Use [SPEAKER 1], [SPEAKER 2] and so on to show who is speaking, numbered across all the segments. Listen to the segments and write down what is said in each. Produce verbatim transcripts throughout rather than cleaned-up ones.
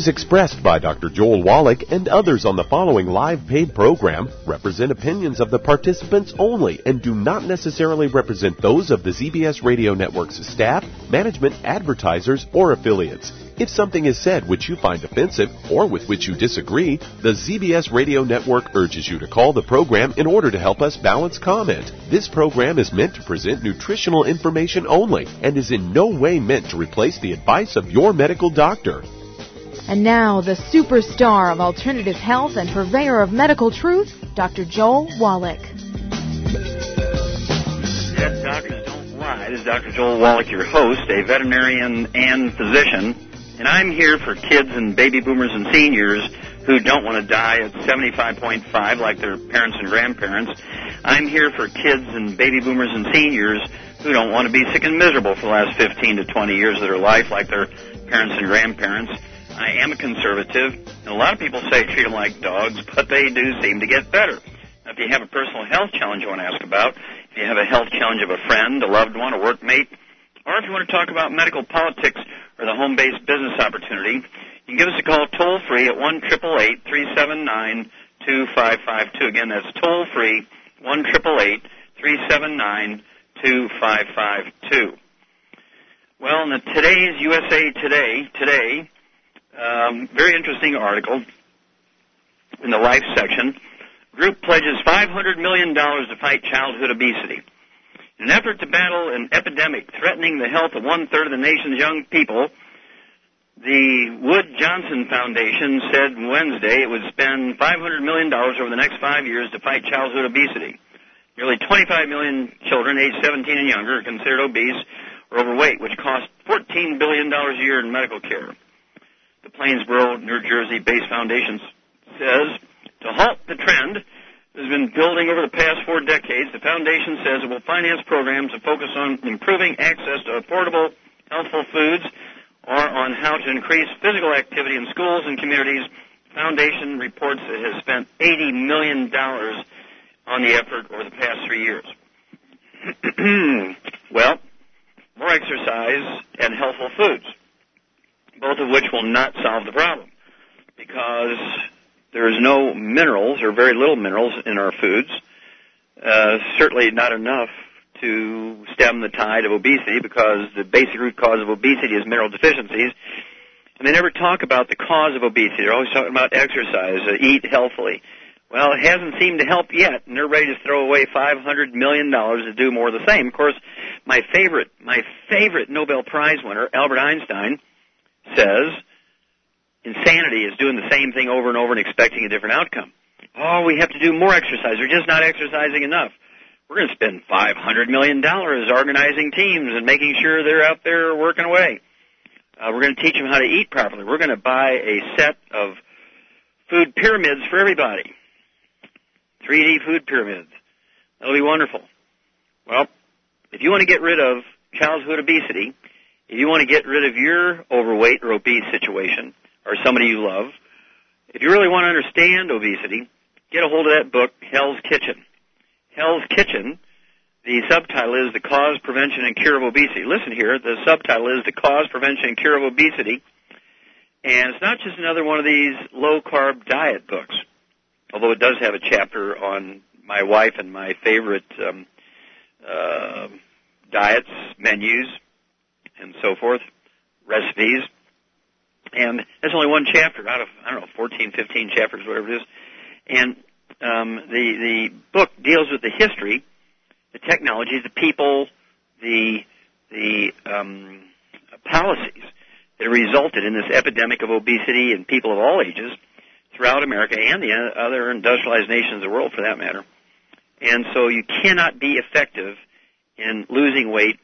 [SPEAKER 1] views expressed by Doctor Joel Wallach and others on the following live paid program represent opinions of the participants only and do not necessarily represent those of the Z B S Radio Network's staff, management, advertisers, or affiliates. If something is said which you find offensive or with which you disagree, the Z B S Radio Network urges you to call the program in order to help us balance comment. This program is meant to present nutritional information only and is in no way meant to replace the advice of your medical doctor.
[SPEAKER 2] And now, the superstar of alternative health and purveyor of medical truth, Doctor Joel Wallach.
[SPEAKER 3] Yes, doctors don't lie. This is Doctor Joel Wallach, your host, a veterinarian and physician. And I'm here for kids and baby boomers and seniors who don't want to die at seventy-five point five like their parents and grandparents. I'm here for kids and baby boomers and seniors who don't want to be sick and miserable for the last fifteen to twenty years of their life like their parents and grandparents. I am a conservative, and a lot of people say treat them like dogs, but they do seem to get better. Now, if you have a personal health challenge you want to ask about, if you have a health challenge of a friend, a loved one, a workmate, or if you want to talk about medical politics or the home-based business opportunity, you can give us a call toll-free at one eight eight eight, three seven nine, two five five two. Again, that's toll-free, one eight eight eight, three seven nine, two five five two. Well, in the today's U S A Today, today, um, very interesting article in the Life section. Group pledges five hundred million dollars to fight childhood obesity. In an effort to battle an epidemic threatening the health of one-third of the nation's young people, the Wood Johnson Foundation said Wednesday it would spend five hundred million dollars over the next five years to fight childhood obesity. Nearly twenty-five million children aged seventeen and younger are considered obese or overweight, which costs fourteen billion dollars a year in medical care. The Plainsboro, New Jersey-based foundation says to halt the trend that has been building over the past four decades, the foundation says it will finance programs that focus on improving access to affordable, healthful foods or on how to increase physical activity in schools and communities. The foundation reports it has spent eighty million dollars on the effort over the past three years. Well, more exercise and healthful foods, both of which will not solve the problem because there is no minerals or very little minerals in our foods, uh, certainly not enough to stem the tide of obesity because the basic root cause of obesity is mineral deficiencies. And they never talk about the cause of obesity. They're always talking about exercise, uh, eat healthily. Well, it hasn't seemed to help yet, and they're ready to throw away five hundred million dollars to do more of the same. Of course, my favorite, my favorite Nobel Prize winner, Albert Einstein, says insanity is doing the same thing over and over and expecting a different outcome. Oh, we have to do more exercise. We're just not exercising enough. We're going to spend five hundred million dollars organizing teams and making sure they're out there working away. Uh, we're going to teach them how to eat properly. We're going to buy a set of food pyramids for everybody. three D food pyramids. That'll be wonderful. Well, if you want to get rid of childhood obesity, if you want to get rid of your overweight or obese situation, or somebody you love, if you really want to understand obesity, get a hold of that book, Hell's Kitchen. Hell's Kitchen, the subtitle is The Cause, Prevention, and Cure of Obesity. Listen here, the subtitle is The Cause, Prevention, and Cure of Obesity. And it's not just another one of these low-carb diet books, although it does have a chapter on my wife and my favorite um, uh, diets, menus, and so forth, recipes. And there's only one chapter out of, I don't know, fourteen, fifteen chapters, whatever it is. And um, the, the book deals with the history, the technology, the people, the, the um, policies that resulted in this epidemic of obesity in people of all ages throughout America and the other industrialized nations of the world, for that matter. And so you cannot be effective in losing weight,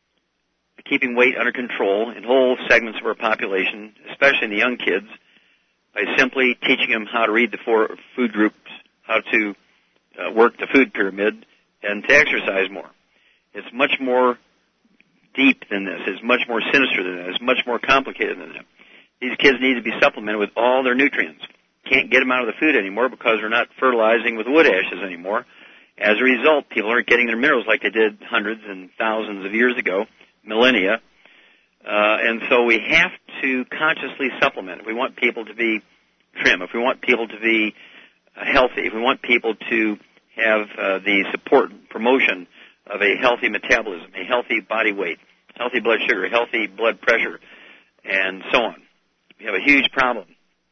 [SPEAKER 3] keeping weight under control in whole segments of our population, especially in the young kids, by simply teaching them how to read the four food groups, how to uh, work the food pyramid, and to exercise more. It's much more deep than this. It's much more sinister than that. It's much more complicated than that. These kids need to be supplemented with all their nutrients. Can't get them out of the food anymore because they're not fertilizing with wood ashes anymore. As a result, people aren't getting their minerals like they did hundreds and thousands of years ago, millennia. Uh, and so we have to consciously supplement, if we want people to be trim, if we want people to be uh, healthy, if we want people to have uh, the support and promotion of a healthy metabolism, a healthy body weight, healthy blood sugar, healthy blood pressure, and so on. We have a huge problem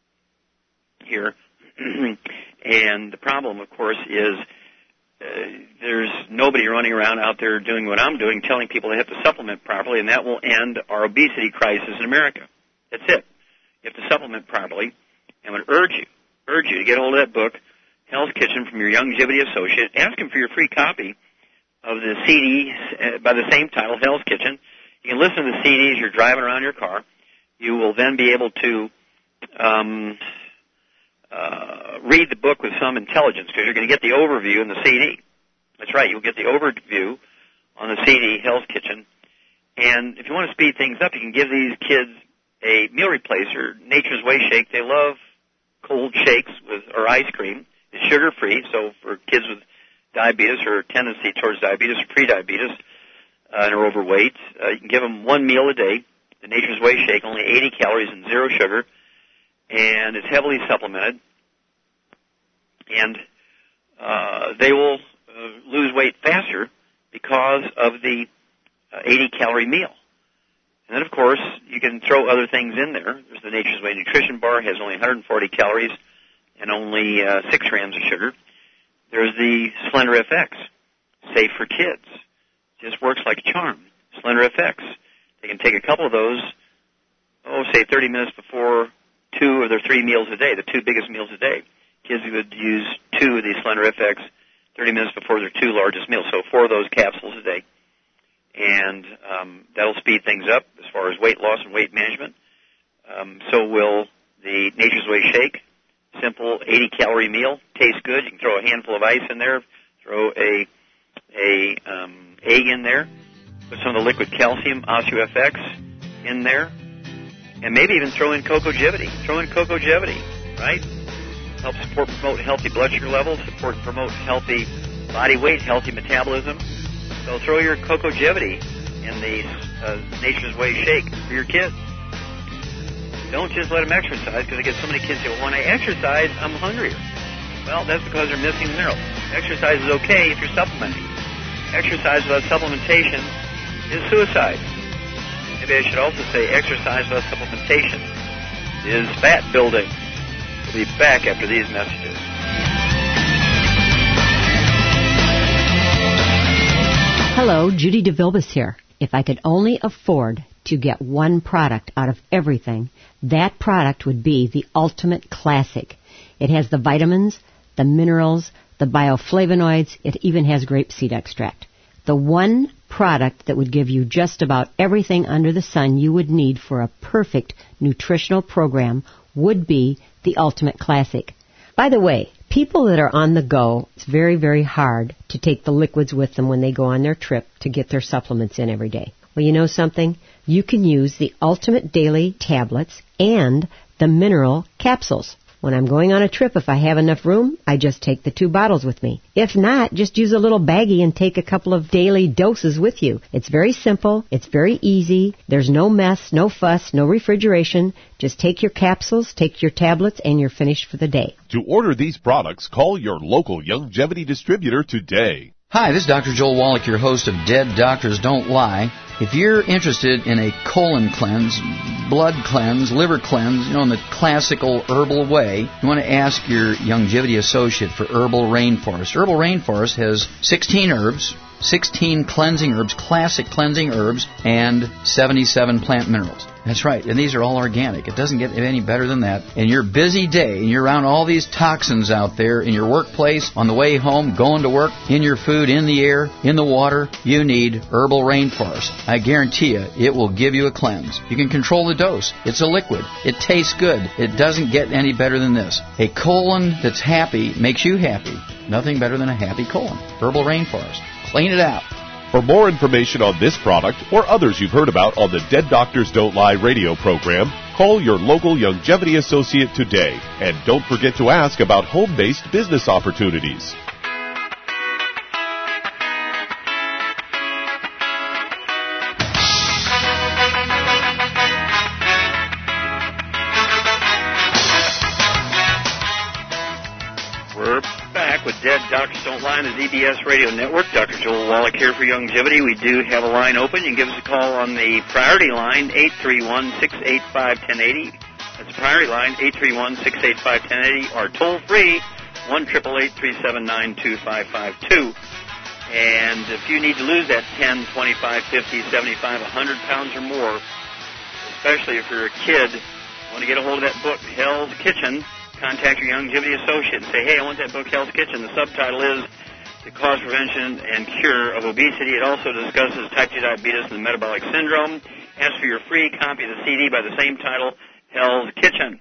[SPEAKER 3] here. And the problem, of course, is uh, there's nobody running around out there doing what I'm doing, telling people they have to supplement properly, and that will end our obesity crisis in America. That's it. You have to supplement properly. I would urge you, urge you to get hold of that book, Hell's Kitchen, from your Youngevity associate. Ask him for your free copy of the C D uh, by the same title, Hell's Kitchen. You can listen to the C D as you're driving around your car. You will then be able to um, uh, read the book with some intelligence, because you're going to get the overview in the C D. That's right, you'll get the overview on the C D, Hell's Kitchen. And if you want to speed things up, you can give these kids a meal replacer, Nature's Way Shake. They love cold shakes with or ice cream. It's sugar-free, so for kids with diabetes or a tendency towards diabetes or pre-diabetes uh, and are overweight, uh, you can give them one meal a day, the Nature's Way Shake, only eighty calories and zero sugar, and it's heavily supplemented. And uh, they will uh, lose weight faster because of the uh, eighty-calorie meal. And then, of course, you can throw other things in there. There's the Nature's Way Nutrition Bar, has only one hundred forty calories and only uh, six grams of sugar. There's the Slender F X, safe for kids. Just works like a charm. Slender F X. They can take a couple of those, oh, say thirty minutes before two of their three meals a day, the two biggest meals a day. Kids would use two of these Slender F X thirty minutes before their two largest meals, so four of those capsules a day. And um, that'll speed things up as far as weight loss and weight management. Um, so will the Nature's Way Shake. Simple eighty-calorie meal. Tastes good. You can throw a handful of ice in there. Throw a a um, egg in there. Put some of the liquid calcium, OsteoFX, in there. And maybe even throw in Cocogevity. Throw in Cocogevity, right? Help support and promote healthy blood sugar levels, support and promote healthy body weight, healthy metabolism. So throw your Cocogevity in the uh, Nature's Way Shake for your kids. Don't just let them exercise, because I get so many kids say, well, when I exercise, I'm hungrier. Well, that's because they're missing the minerals. Exercise is okay if you're supplementing. Exercise without supplementation is suicide. Maybe I should also say exercise without supplementation is fat building. We'll be back after these messages.
[SPEAKER 4] Hello, Judy DeVilbiss here. If I could only afford to get one product out of everything, that product would be the Ultimate Classic. It has the vitamins, the minerals, the bioflavonoids. It even has grapeseed extract. The one product that would give you just about everything under the sun you would need for a perfect nutritional program would be the Ultimate Classic. By the way, people that are on the go, it's very, very hard to take the liquids with them when they go on their trip to get their supplements in every day. Well, you know something? You can use the Ultimate Daily tablets and the mineral capsules. When I'm going on a trip, if I have enough room, I just take the two bottles with me. If not, just use a little baggie and take a couple of daily doses with you. It's very simple. It's very easy. There's no mess, no fuss, no refrigeration. Just take your capsules, take your tablets, and you're finished for the day.
[SPEAKER 1] To order these products, call your local Youngevity distributor today.
[SPEAKER 5] Hi, this is Doctor Joel Wallach, your host of Dead Doctors Don't Lie. If you're interested in a colon cleanse, blood cleanse, liver cleanse, you know, in the classical herbal way, you want to ask your Youngevity associate for Herbal Rainforest. Herbal Rainforest has sixteen herbs, sixteen cleansing herbs, classic cleansing herbs, and seventy-seven plant minerals. That's right, and these are all organic. It doesn't get any better than that. In your busy day, and you're around all these toxins out there in your workplace, on the way home, going to work, in your food, in the air, in the water, you need Herbal Rainforest. I guarantee you, it will give you a cleanse. You can control the dose. It's a liquid. It tastes good. It doesn't get any better than this. A colon that's happy makes you happy. Nothing better than a happy colon. Herbal Rainforest. Clean it out.
[SPEAKER 1] For more information on this product or others you've heard about on the Dead Doctors Don't Lie radio program, call your local Youngevity associate today. And don't forget to ask about home-based business opportunities.
[SPEAKER 3] back with Dead Doctors Don't Lie on the Z B S Radio Network. Doctor Joel Wallach here for Longevity. We do have a line open. You can give us a call on the priority line, eight three one, six eight five, one zero eight zero. That's the priority line, eight three one, six eight five, one zero eight zero, or toll-free, one eight eight eight, three seven nine, two five five two. And if you need to lose that ten, twenty-five, fifty, seventy-five, one hundred pounds or more, especially if you're a kid, want to get a hold of that book, Hell's Kitchen, contact your Longevity associate and say, hey, I want that book, Hell's Kitchen. The subtitle is The Cause, Prevention, and Cure of Obesity. It also discusses type two diabetes and the metabolic syndrome. Ask for your free copy of the C D by the same title, Hell's Kitchen.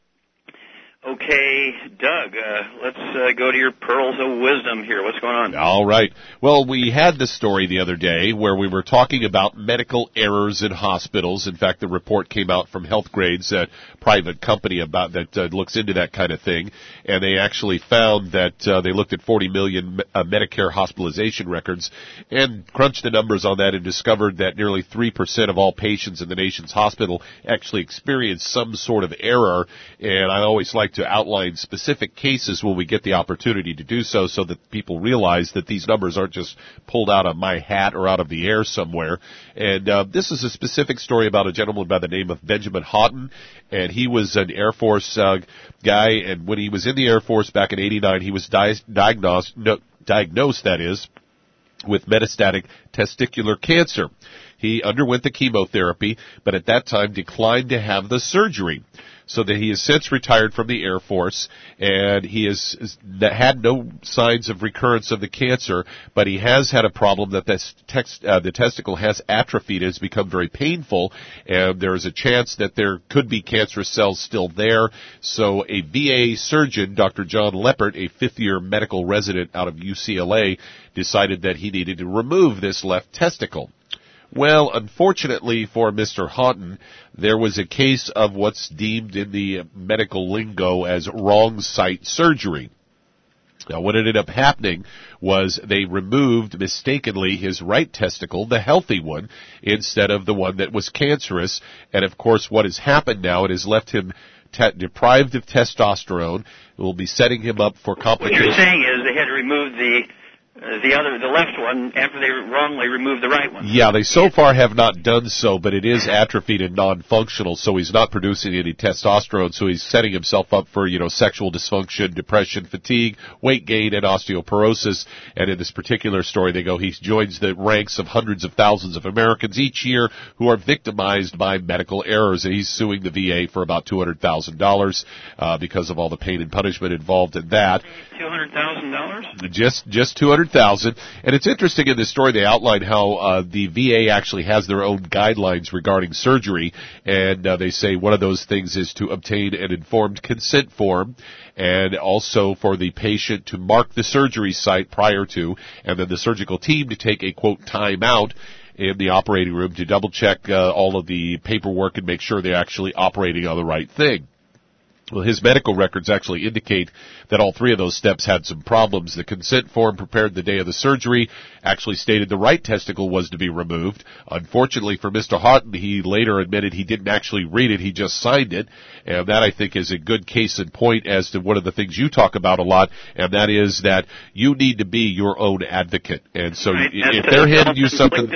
[SPEAKER 3] Okay, Doug, uh, let's uh, go to your pearls of wisdom here. What's going on?
[SPEAKER 1] All right. Well, we had this story the other day where we were talking about medical errors in hospitals. In fact, the report came out from Healthgrades, a private company about that uh, looks into that kind of thing, and they actually found that uh, they looked at forty million uh, Medicare hospitalization records and crunched the numbers on that and discovered that nearly three percent of all patients in the nation's hospital actually experienced some sort of error. And I always like to outline specific cases when we get the opportunity to do so, so that people realize that these numbers aren't just pulled out of my hat or out of the air somewhere. And uh, this is a specific story about a gentleman by the name of Benjamin Houghton, and he was an Air Force uh, guy, and when he was in the Air Force back in eighty-nine, he was di- diagnosed, no, diagnosed, that is, with metastatic testicular cancer. He underwent the chemotherapy, but at that time declined to have the surgery. So that he has since retired from the Air Force, and he has, has had no signs of recurrence of the cancer, but he has had a problem that this text, uh, the testicle has atrophied. It has become very painful, and there is a chance that there could be cancerous cells still there. So a V A surgeon, Doctor John Leppert, a fifth-year medical resident out of U C L A, decided that he needed to remove this left testicle. Well, unfortunately for Mister Houghton, there was a case of what's deemed in the medical lingo as wrong site surgery. Now, what ended up happening was they removed, mistakenly, his right testicle, the healthy one, instead of the one that was cancerous. And, of course, what has happened now, it has left him te- deprived of testosterone. It will be setting him up for complications.
[SPEAKER 3] What you're saying is they had to remove the Uh, the other, the left one, after they wrongly removed the right one.
[SPEAKER 1] Yeah, they so far have not done so, but it is atrophied and non-functional, so he's not producing any testosterone, so he's setting himself up for, you know, sexual dysfunction, depression, fatigue, weight gain, and osteoporosis. And in this particular story, they go, he joins the ranks of hundreds of thousands of Americans each year who are victimized by medical errors, and he's suing the V A for about two hundred thousand dollars uh, because of all the pain and punishment involved in that.
[SPEAKER 3] two hundred thousand dollars?
[SPEAKER 1] Just, just two hundred thousand dollars. And it's interesting in this story, they outline how uh, the V A actually has their own guidelines regarding surgery, and uh, they say one of those things is to obtain an informed consent form, and also for the patient to mark the surgery site prior to, and then the surgical team to take a, quote, time out in the operating room to double check uh, all of the paperwork and make sure they're actually operating on the right thing. Well, his medical records actually indicate that all three of those steps had some problems. The consent form prepared the day of the surgery actually stated the right testicle was to be removed. Unfortunately for Mister Houghton, he later admitted he didn't actually read it, he just signed it. And that, I think, is a good case in point as to one of the things you talk about a lot, and that is that you need to be your own advocate. And so
[SPEAKER 3] right.
[SPEAKER 1] if they're handing you something...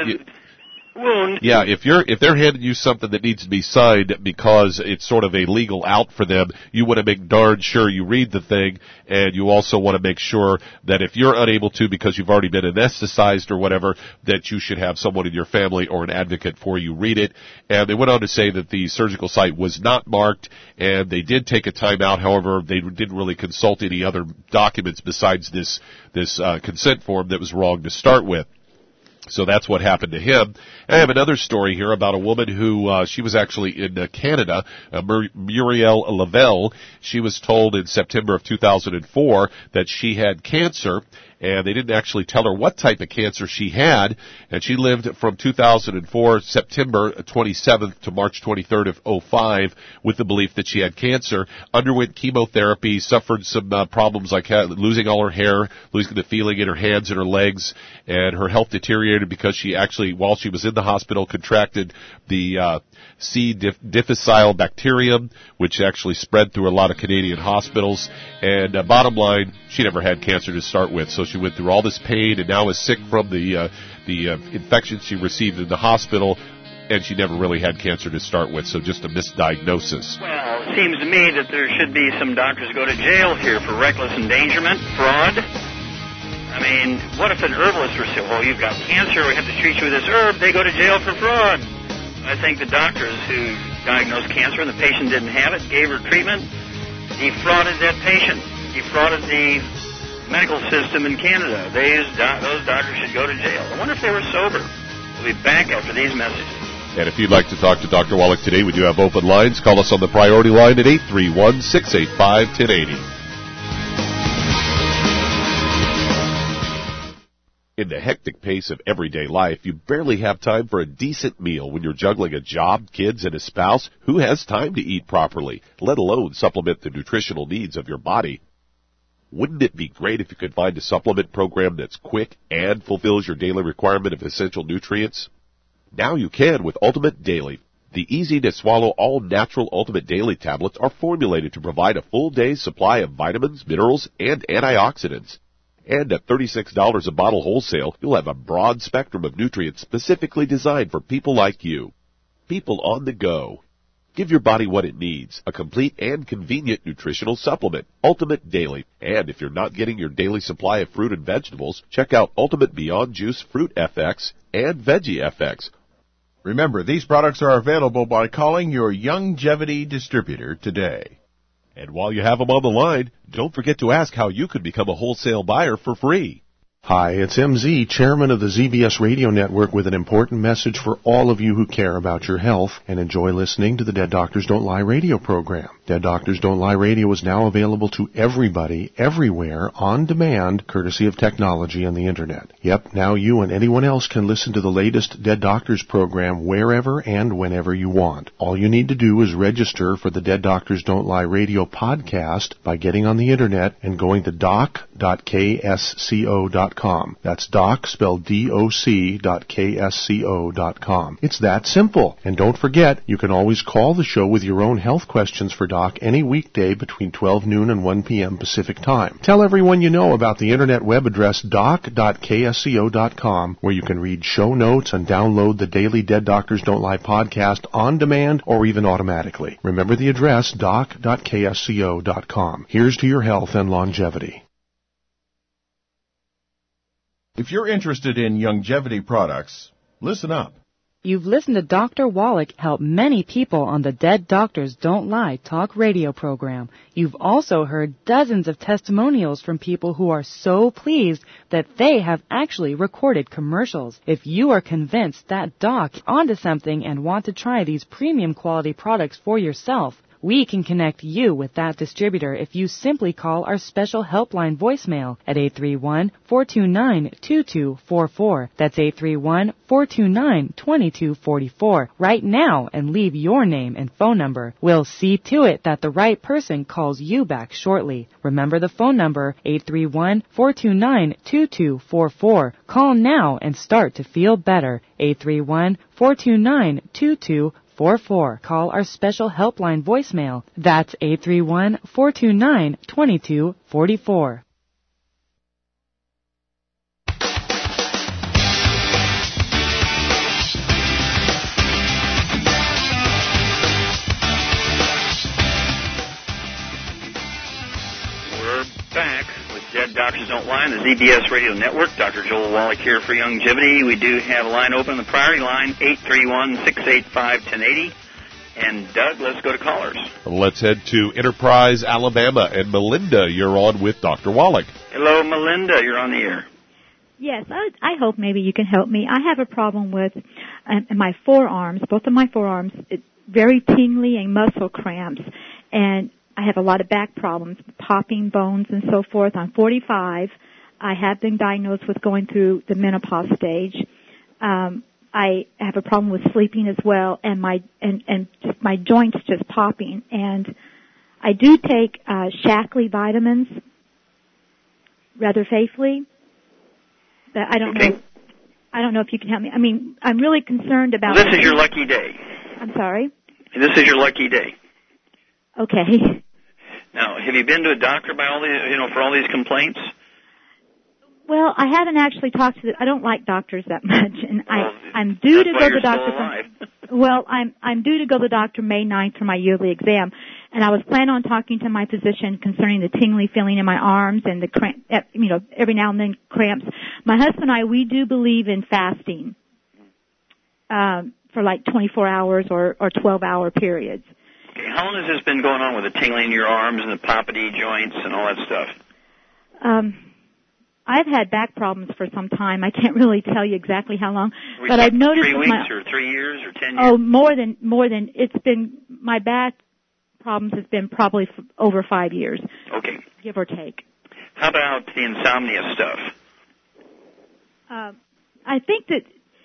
[SPEAKER 3] Wound.
[SPEAKER 1] Yeah, if you're if they're handing you something that needs to be signed because it's sort of a legal out for them, you want to make darn sure you read the thing, and you also want to make sure that if you're unable to because you've already been anesthetized or whatever, that you should have someone in your family or an advocate for you read it. And they went on to say that the surgical site was not marked, and they did take a time out. However, they didn't really consult any other documents besides this this uh, consent form that was wrong to start with. So that's what happened to him. I have another story here about a woman who, uh, she was actually in uh, Canada, uh, Mur- Muriel Lavelle. She was told in September of two thousand four that she had cancer, and they didn't actually tell her what type of cancer she had, and she lived from two thousand four, September twenty-seventh to March twenty-third of oh five with the belief that she had cancer, underwent chemotherapy, suffered some uh, problems like uh, losing all her hair, losing the feeling in her hands and her legs, and her health deteriorated because she actually, while she was in the hospital, contracted the uh, C. diff- difficile bacterium, which actually spread through a lot of Canadian hospitals. And uh, bottom line, she never had cancer to start with, so she went through all this pain and now is sick from the uh, the uh, infection she received in the hospital, and she never really had cancer to start with, so just a misdiagnosis.
[SPEAKER 3] Well, it seems to me that there should be some doctors go to jail here for reckless endangerment, fraud. I mean, what if an herbalist were saying, well, you've got cancer, we have to treat you with this herb, they go to jail for fraud. I think the doctors who diagnosed cancer and the patient didn't have it, gave her treatment, defrauded that patient, defrauded the medical system in Canada. They, those doctors should go to jail. I wonder if they were sober. We'll be back after these messages.
[SPEAKER 1] And if you'd like to talk to Doctor Wallach today, we do have open lines. Call us on the priority line at eight three one, six eight five, one oh eight oh. In the hectic pace of everyday life, you barely have time for a decent meal when you're juggling a job, kids, and a spouse. Who has time to eat properly, let alone supplement the nutritional needs of your body? Wouldn't it be great if you could find a supplement program that's quick and fulfills your daily requirement of essential nutrients? Now you can with Ultimate Daily. The easy-to-swallow all-natural Ultimate Daily tablets are formulated to provide a full day's supply of vitamins, minerals, and antioxidants. And at thirty-six dollars a bottle wholesale, you'll have a broad spectrum of nutrients specifically designed for people like you. People on the go. Give your body what it needs, a complete and convenient nutritional supplement, Ultimate Daily. And if you're not getting your daily supply of fruit and vegetables, check out Ultimate Beyond Juice Fruit F X and Veggie F X.
[SPEAKER 6] Remember, these products are available by calling your Youngevity distributor today.
[SPEAKER 1] And while you have them on the line, don't forget to ask how you could become a wholesale buyer for free.
[SPEAKER 7] Hi, it's M Z, chairman of the Z B S Radio Network, with an important message for all of you who care about your health and enjoy listening to the Dead Doctors Don't Lie radio program. Dead Doctors Don't Lie radio is now available to everybody, everywhere, on demand, courtesy of technology and the Internet. Yep, now you and anyone else can listen to the latest Dead Doctors program wherever and whenever you want. All you need to do is register for the Dead Doctors Don't Lie radio podcast by getting on the Internet and going to doc dot k s c o dot com. That's doc, spelled D O C, dot K S C O dot com. It's that simple. And don't forget, you can always call the show with your own health questions for Doc any weekday between twelve noon and one p.m. Pacific Time. Tell everyone you know about the Internet web address doc dot k s c o dot com, where you can read show notes and download the daily Dead Doctors Don't Lie podcast on demand or even automatically. Remember the address, doc dot k s c o dot com. Here's to your health and longevity.
[SPEAKER 6] If you're interested in Youngevity products, listen up.
[SPEAKER 8] You've listened to Doctor Wallach help many people on the Dead Doctors Don't Lie talk radio program. You've also heard dozens of testimonials from people who are so pleased that they have actually recorded commercials. If you are convinced that Doc is onto something and want to try these premium quality products for yourself, we can connect you with that distributor if you simply call our special helpline voicemail at eight three one, four two nine, two two four four. That's eight three one, four two nine, two two four four right now and leave your name and phone number. We'll see to it that the right person calls you back shortly. Remember the phone number, eight three one, four two nine, two two four four. Call now and start to feel better. eight three one, four two nine, two two four four. Call our special helpline voicemail. That's eight three one, four two nine, two two four four.
[SPEAKER 3] We're back with Dead Doctors Don't Lie on the Z B S Radio Network. Doctor Joel Wallach here for Youngevity. We do have a line open, the priority line, eight three one, six eight five, one oh eight oh. And, Doug, let's go to callers.
[SPEAKER 1] Let's head to Enterprise, Alabama. And, Melinda, you're on with Doctor Wallach.
[SPEAKER 3] Hello, Melinda. You're on the air.
[SPEAKER 9] Yes, I, I hope maybe you can help me. I have a problem with uh, my forearms, both of my forearms, it's very tingly and muscle cramps. And I have a lot of back problems, popping bones and so forth. I'm forty-five. I have been diagnosed with going through the menopause stage. Um, I have a problem with sleeping as well, and my and and just my joints just popping. And I do take uh, Shaklee vitamins rather faithfully. But I don't
[SPEAKER 3] okay.
[SPEAKER 9] know. I don't know if you can help me. I mean, I'm really concerned about.
[SPEAKER 3] Well, this is your lucky day.
[SPEAKER 9] I'm sorry.
[SPEAKER 3] This is your lucky day.
[SPEAKER 9] Okay.
[SPEAKER 3] Now, have you been to a doctor by all these, you know, for all these complaints?
[SPEAKER 9] Well, I haven't actually talked to the, I don't like doctors that much, and
[SPEAKER 3] well,
[SPEAKER 9] I, I'm due to go to the doctor.
[SPEAKER 3] For,
[SPEAKER 9] well, I'm, I'm due to go to the doctor May ninth for my yearly exam, and I was planning on talking to my physician concerning the tingly feeling in my arms and the cramp, you know, every now and then cramps. My husband and I, we do believe in fasting, um, for like twenty-four hours or, or twelve hour periods.
[SPEAKER 3] Okay, how long has this been going on with the tingling in your arms and the poppity joints and all that stuff?
[SPEAKER 9] Um, I've had back problems for some time. I can't really tell you exactly how long,
[SPEAKER 3] we
[SPEAKER 9] but I've noticed
[SPEAKER 3] three weeks
[SPEAKER 9] my,
[SPEAKER 3] or three years or ten years.
[SPEAKER 9] Oh, more than more than it's been. My back problems has been probably f- over five years.
[SPEAKER 3] Okay,
[SPEAKER 9] give or take.
[SPEAKER 3] How about the insomnia stuff?
[SPEAKER 9] Uh, I think that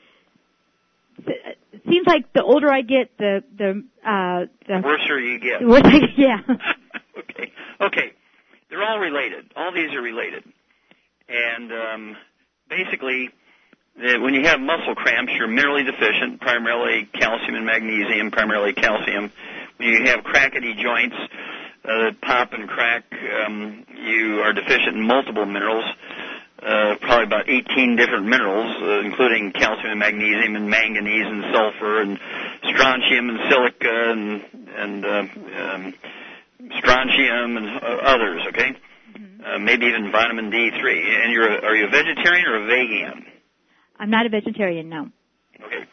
[SPEAKER 9] it seems like the older I get, the the uh, the,
[SPEAKER 3] the worser you get.
[SPEAKER 9] The worse I get, yeah.
[SPEAKER 3] okay, okay, they're all related. All these are related. And um, basically, the, when you have muscle cramps, you're minerally deficient, primarily calcium and magnesium, primarily calcium. When you have crackety joints uh, that pop and crack, um, you are deficient in multiple minerals, uh, probably about eighteen different minerals, uh, including calcium and magnesium and manganese and sulfur and strontium and silica and, and uh, um, strontium and uh, others, okay? Uh, maybe even vitamin D three. And you're a, are you a vegetarian or a vegan?
[SPEAKER 9] I'm not a vegetarian, no.
[SPEAKER 3] Okay.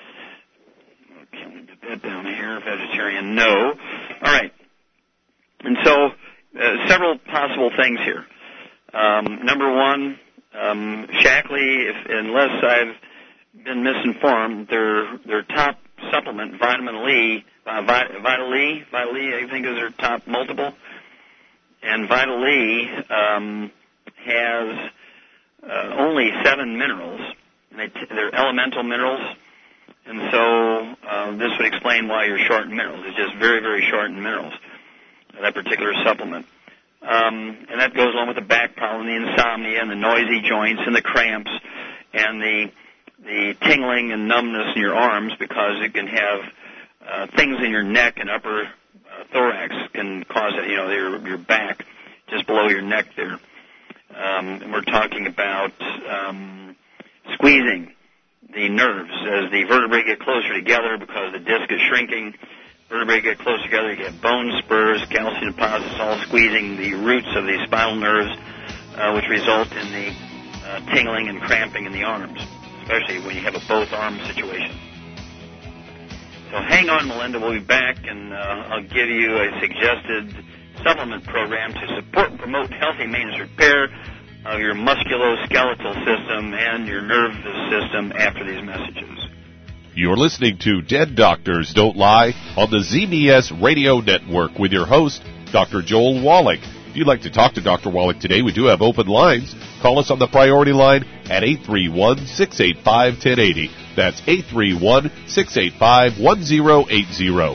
[SPEAKER 3] Okay, let me put that down here. Vegetarian, no. All right. And so, uh, several possible things here. Um, number one, um, Shaklee, if, unless I've been misinformed, their their top supplement, Vitamin E, uh, Vital E, Vital E, I think is their top multiple. And Vital E um, has uh, only seven minerals. And they t- they're elemental minerals, and so uh, this would explain why you're short in minerals. It's just very, very short in minerals, that particular supplement. Um, and that goes along with the back problem, the insomnia, and the noisy joints, and the cramps, and the the tingling and numbness in your arms, because it can have uh, things in your neck and upper Uh, thorax can cause it, you know, your, your back, just below your neck there. Um, and we're talking about um, squeezing the nerves as the vertebrae get closer together because the disc is shrinking. Vertebrae get closer together, you get bone spurs, calcium deposits, all squeezing the roots of the spinal nerves, uh, which result in the uh, tingling and cramping in the arms, especially when you have a both arm situation. So hang on, Melinda. We'll be back, and uh, I'll give you a suggested supplement program to support and promote healthy maintenance repair of your musculoskeletal system and your nervous system after these messages.
[SPEAKER 1] You're listening to Dead Doctors Don't Lie on the Z B S Radio Network with your host, Doctor Joel Wallach. If you'd like to talk to Doctor Wallach today, we do have open lines. Call us on the priority line at eight three one, six eight five, one zero eight zero. That's eight three one, six eight five, one zero eight zero.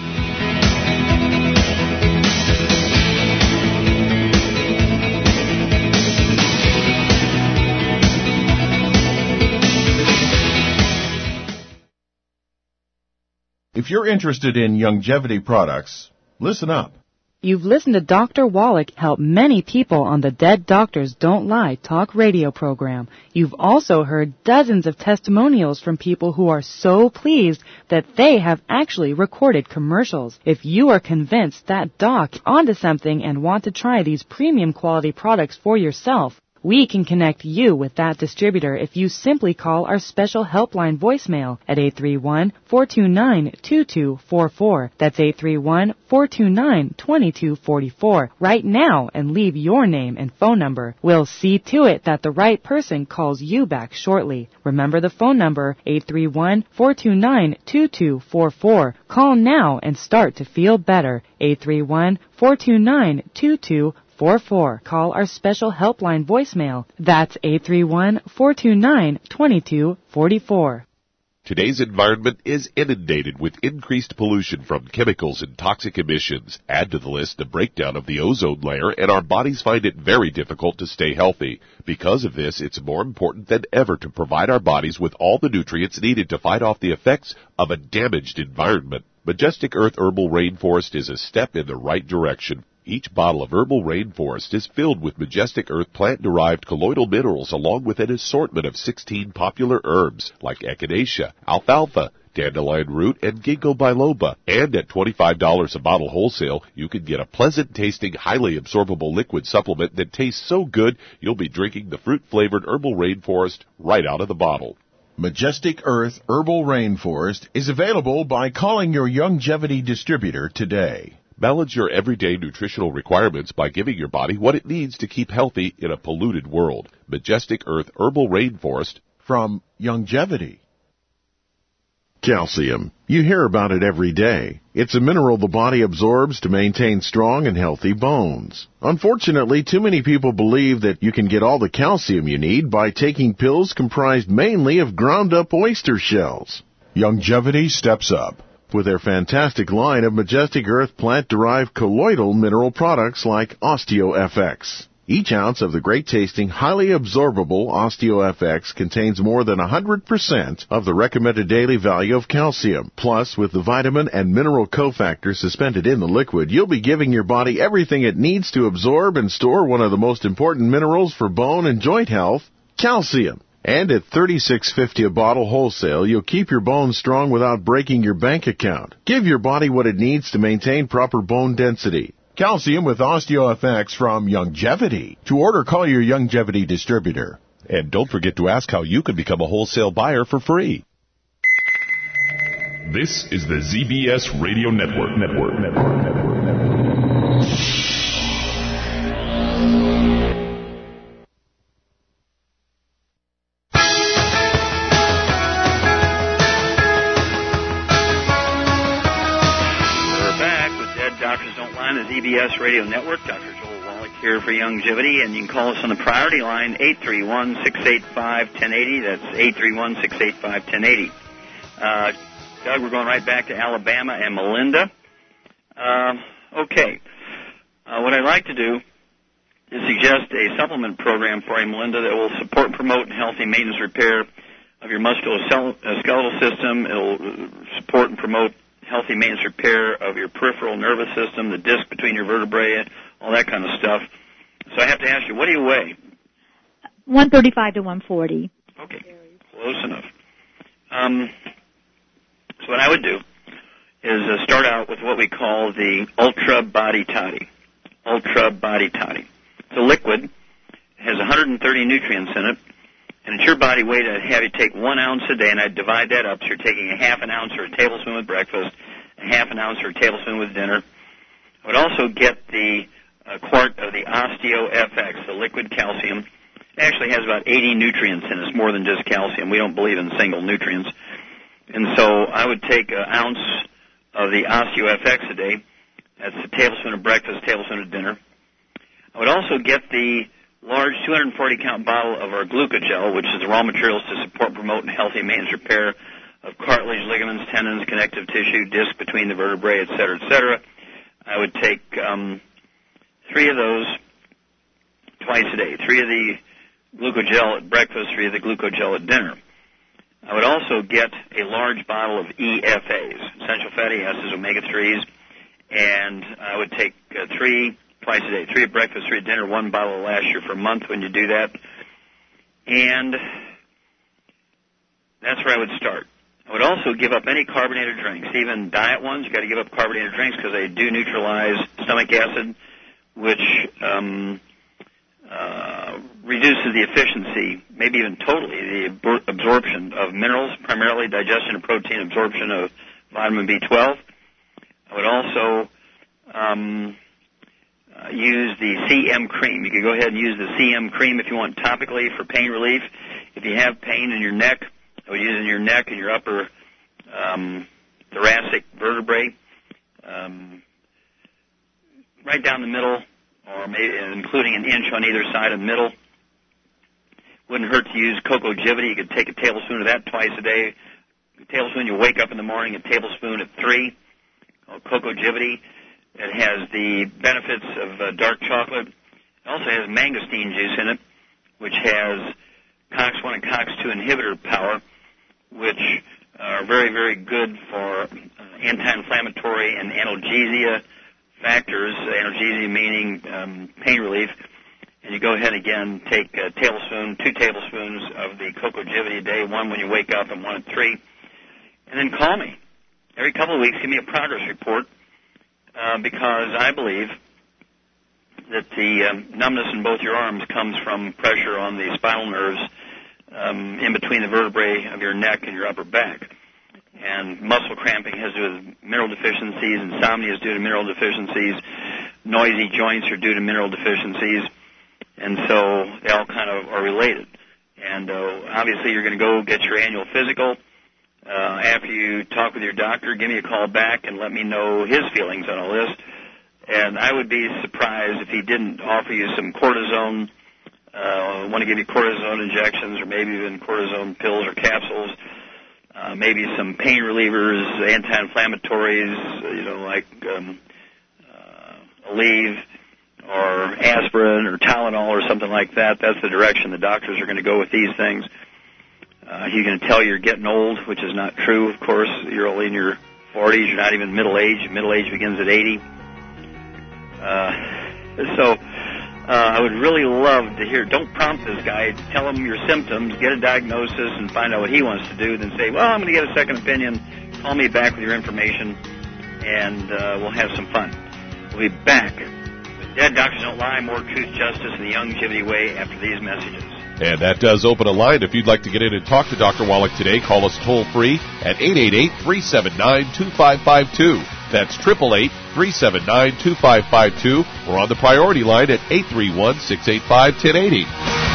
[SPEAKER 6] If you're interested in longevity products, listen up.
[SPEAKER 8] You've listened to Doctor Wallach help many people on the Dead Doctors Don't Lie talk radio program. You've also heard dozens of testimonials from people who are so pleased that they have actually recorded commercials. If you are convinced that Doc onto something and want to try these premium quality products for yourself, we can connect you with that distributor if you simply call our special helpline voicemail at eight three one, four two nine, two two four four. That's eight three one, four two nine, two two four four right now and leave your name and phone number. We'll see to it that the right person calls you back shortly. Remember the phone number, eight three one, four two nine, two two four four. Call now and start to feel better. eight three one, four two nine, two two four four. four four. Call our special helpline voicemail. That's eight three one, four two nine, two two four four.
[SPEAKER 1] Today's environment is inundated with increased pollution from chemicals and toxic emissions. Add to the list the breakdown of the ozone layer, and our bodies find it very difficult to stay healthy. Because of this, it's more important than ever to provide our bodies with all the nutrients needed to fight off the effects of a damaged environment. Majestic Earth Herbal Rainforest is a step in the right direction. Each bottle of Herbal Rainforest is filled with Majestic Earth plant-derived colloidal minerals along with an assortment of sixteen popular herbs like echinacea, alfalfa, dandelion root, and ginkgo biloba. And at twenty-five dollars a bottle wholesale, you can get a pleasant-tasting, highly absorbable liquid supplement that tastes so good you'll be drinking the fruit-flavored Herbal Rainforest right out of the bottle.
[SPEAKER 6] Majestic Earth Herbal Rainforest is available by calling your Youngevity distributor today.
[SPEAKER 1] Balance your everyday nutritional requirements by giving your body what it needs to keep healthy in a polluted world. Majestic Earth Herbal Rainforest
[SPEAKER 6] from Youngevity.
[SPEAKER 7] Calcium. You hear about it every day. It's a mineral the body absorbs to maintain strong and healthy bones. Unfortunately, too many people believe that you can get all the calcium you need by taking pills comprised mainly of ground-up oyster shells.
[SPEAKER 6] Youngevity steps up
[SPEAKER 7] with their fantastic line of Majestic Earth plant-derived colloidal mineral products like OsteoFX. Each ounce of the great-tasting, highly absorbable OsteoFX contains more than one hundred percent of the recommended daily value of calcium. Plus, with the vitamin and mineral cofactors suspended in the liquid, you'll be giving your body everything it needs to absorb and store one of the most important minerals for bone and joint health, calcium. And at thirty-six fifty a bottle wholesale, you'll keep your bones strong without breaking your bank account. Give your body what it needs to maintain proper bone density.
[SPEAKER 6] Calcium with OsteoFX from Youngevity. To order, call your Youngevity distributor.
[SPEAKER 1] And don't forget to ask how you can become a wholesale buyer for free.
[SPEAKER 10] This is the Z B S Radio Network. Network. Network. Network. Network.
[SPEAKER 3] The Z B S Radio Network. Doctor Joel Wallach here for Youngevity, and you can call us on the priority line, eight three one, six eight five, one zero eight zero. That's eight three one, six eight five, one zero eight zero. Uh, Doug, we're going right back to Alabama and Melinda. Uh, okay. Uh, what I'd like to do is suggest a supplement program for you, Melinda, that will support and promote healthy maintenance repair of your musculoskeletal system. It will support and promote healthy maintenance repair of your peripheral nervous system, the disc between your vertebrae, all that kind of stuff. So I have to ask you, what do you weigh?
[SPEAKER 9] one thirty-five to one forty.
[SPEAKER 3] Okay, close enough. Um, so what I would do is uh, start out with what we call the Ultra Body Toddy. Ultra Body Toddy. It's a liquid. It has one hundred thirty nutrients in it. And it's your body weight. I'd have you take one ounce a day, and I'd divide that up. So you're taking a half an ounce or a tablespoon with breakfast, a half an ounce or a tablespoon with dinner. I would also get the uh, quart of the OsteoFX, the liquid calcium. It actually has about eighty nutrients in it. It's more than just calcium. We don't believe in single nutrients. And so I would take an ounce of the OsteoFX a day. That's a tablespoon of breakfast, a tablespoon of dinner. I would also get the large two hundred forty count bottle of our glucogel, which is the raw materials to support, promote, and healthy maintenance repair of cartilage, ligaments, tendons, connective tissue, disc between the vertebrae, et cetera, et cetera. I would take um, three of those twice a day, three of the glucogel at breakfast, three of the glucogel at dinner. I would also get a large bottle of E F As, essential fatty acids, omega threes, and I would take uh, three twice a day, three at breakfast, three at dinner, one bottle will last you for a month when you do that. And that's where I would start. I would also give up any carbonated drinks, even diet ones. You've got to give up carbonated drinks because they do neutralize stomach acid, which um, uh, reduces the efficiency, maybe even totally, the absorption of minerals, primarily digestion of protein, absorption of vitamin B twelve. I would also um, uh, use the C M cream. You could go ahead and use the C M cream if you want topically for pain relief. If you have pain in your neck, I would use it in your neck and your upper um, thoracic vertebrae, um, right down the middle, or maybe including an inch on either side of the middle. Wouldn't hurt to use Cocogivity. You could take a tablespoon of that twice a day. A tablespoon, you wake up in the morning, a tablespoon at three, called Cocogivity. It has the benefits of uh, dark chocolate. It also has mangosteen juice in it, which has COX one and COX two inhibitor power, which are very, very good for uh, anti-inflammatory and analgesia factors, analgesia meaning um, pain relief. And you go ahead again, take a tablespoon, two tablespoons of the Cocogivity a day, one when you wake up and one at three, and then call me. Every couple of weeks, give me a progress report, uh, because I believe that the um, numbness in both your arms comes from pressure on the spinal nerves um, in between the vertebrae of your neck and your upper back. And muscle cramping has to do with mineral deficiencies, insomnia is due to mineral deficiencies, noisy joints are due to mineral deficiencies, and so they all kind of are related. And uh, obviously you're going to go get your annual physical. Uh, after you talk with your doctor, give me a call back and let me know his feelings on all this. And I would be surprised if he didn't offer you some cortisone, uh, want to give you cortisone injections or maybe even cortisone pills or capsules, uh, maybe some pain relievers, anti-inflammatories, you know, like um, uh, Aleve or aspirin or Tylenol or something like that. That's the direction the doctors are going to go with these things. Uh, he's going to tell you you're getting old, which is not true, of course. You're only in your forties. You're not even middle age. Middle age begins at eighty. Uh, so uh, I would really love to hear, don't prompt this guy, tell him your symptoms, get a diagnosis, and find out what he wants to do, then say, well, I'm going to get a second opinion, call me back with your information, and uh, we'll have some fun. We'll be back with Dead Doctors Don't Lie, more truth, justice, and the Youngevity way after these messages.
[SPEAKER 1] And that does open a line. If you'd like to get in and talk to Doctor Wallach today, call us toll-free at eight eight eight, three seven nine, two five five two. That's eight eight eight, three seven nine, two five five two. Or on the priority line at eight three one, six eight five, one zero eight zero.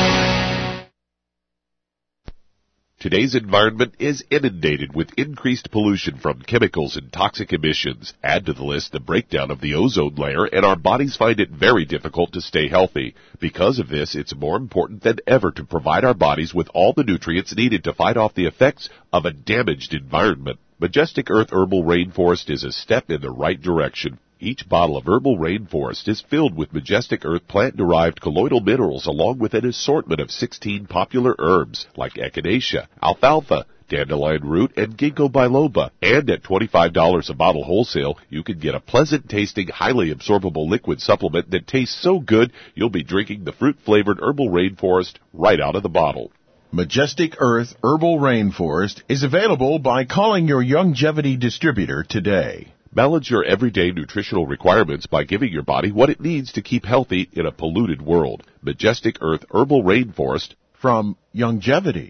[SPEAKER 1] Today's environment is inundated with increased pollution from chemicals and toxic emissions. Add to the list the breakdown of the ozone layer, and our bodies find it very difficult to stay healthy. Because of this, it's more important than ever to provide our bodies with all the nutrients needed to fight off the effects of a damaged environment. Majestic Earth Herbal Rainforest is a step in the right direction. Each bottle of Herbal Rainforest is filled with Majestic Earth plant-derived colloidal minerals along with an assortment of sixteen popular herbs like echinacea, alfalfa, dandelion root, and ginkgo biloba. And at twenty-five dollars a bottle wholesale, you can get a pleasant-tasting, highly absorbable liquid supplement that tastes so good you'll be drinking the fruit-flavored Herbal Rainforest right out of the bottle.
[SPEAKER 6] Majestic Earth Herbal Rainforest is available by calling your Youngevity distributor today.
[SPEAKER 1] Balance your everyday nutritional requirements by giving your body what it needs to keep healthy in a polluted world. Majestic Earth Herbal Rainforest
[SPEAKER 6] from Youngevity.